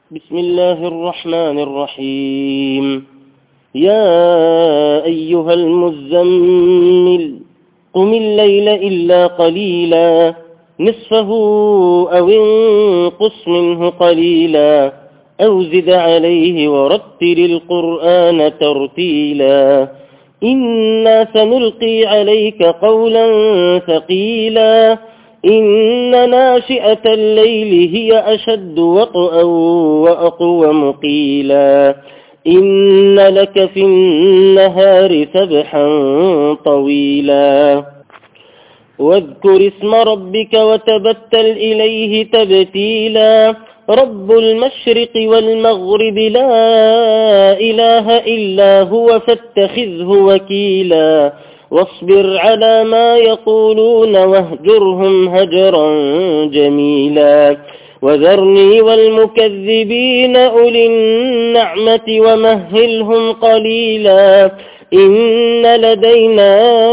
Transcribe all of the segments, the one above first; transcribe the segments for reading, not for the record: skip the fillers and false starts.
بسم الله الرحمن الرحيم. يا أيها المزمل قم الليل إلا قليلا نصفه أو انقص منه قليلا أو زد عليه ورتل القرآن ترتيلا إنا سنلقي عليك قولا ثقيلا إن ناشئة الليل هي أشد وطئا وأقوم قيلا إن لك في النهار سبحا طويلا واذكر اسم ربك وتبتل إليه تبتيلا رب المشرق والمغرب لا إله إلا هو فاتخذه وكيلا واصبر على ما يقولون واهجرهم هجرا جميلا وذرني والمكذبين أولي النعمة ومهلهم قليلا إن لدينا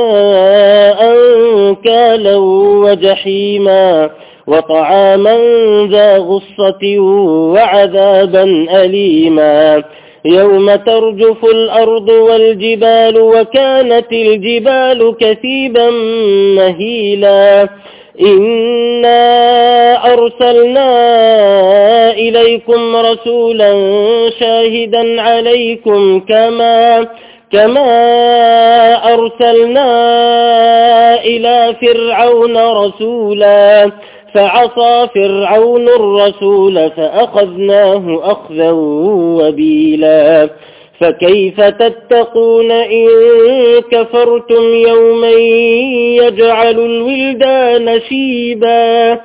أنكالا وجحيما وطعاما ذا غصة وعذابا أليما يوم ترجف الأرض والجبال وكانت الجبال كثيبا مهيلا إنا أرسلنا إليكم رسولا شاهدا عليكم كما أرسلنا إلى فرعون رسولا فعصى فرعون الرسول فأخذناه أخذا وبيلا فكيف تتقون إن كفرتم يوما يجعل الولدان شيبا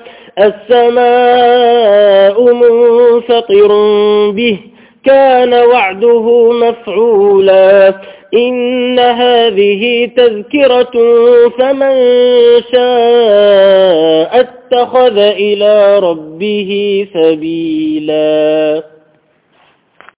السماء منفطر به كان وعده مفعولا إن هذه تذكرة فمن شاء اتخذ إلى ربه سبيلا.